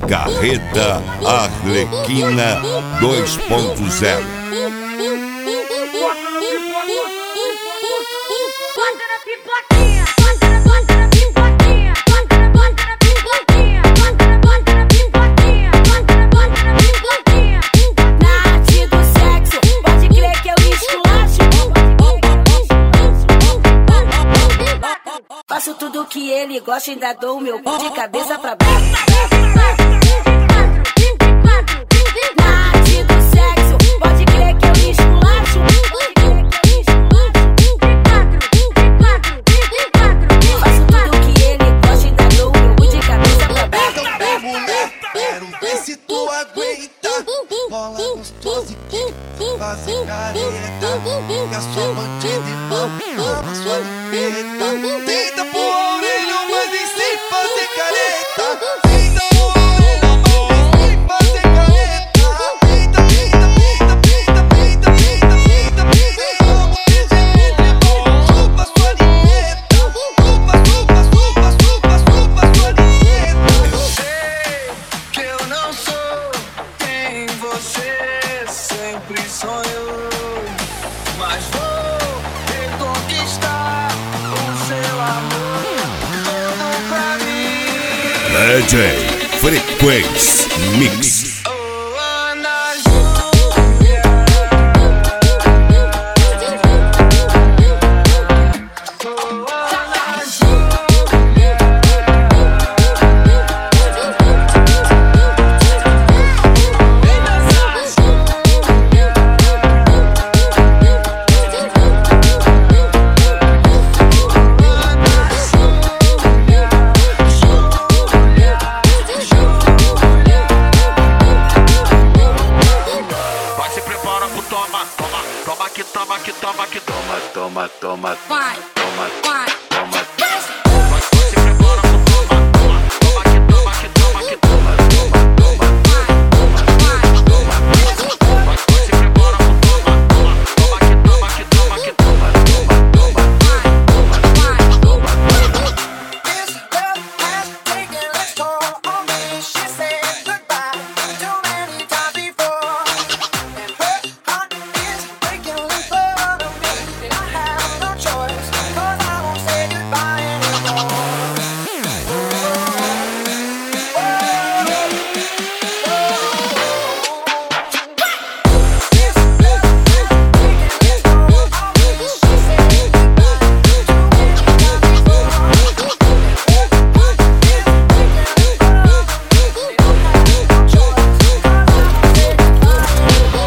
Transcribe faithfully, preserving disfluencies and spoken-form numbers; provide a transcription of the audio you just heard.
Carreta Arlequina dois ponto zero. Faço tudo que ele gosta, ainda dou o meu cu de cabeça pra baixo. Na arte do sexo, pode crer que eu esculacho. Faço tudo que ele gosta, ainda dou o meu cu de cabeça pra baixo. Então, mulher, quero ver se tu aguenta. Bola gostosa e que fazer careta. Que a sua bandida e mama a sua limpeta. Deita pro orelho, mas nem sem fazer careta. Deita pro orelho, mas nem sem fazer careta. Deita, deita, deita, deita, deita, deita, deita, deita. Vamos de gente boa, chupa sua limpeta. Chupa, chupa, chupa, chupa, chupa sua limpeta. Eu sei que eu não sou quem você sempre sonhou, mas vou reconquistar o seu amor todo pra mim. D J Frequência Mix.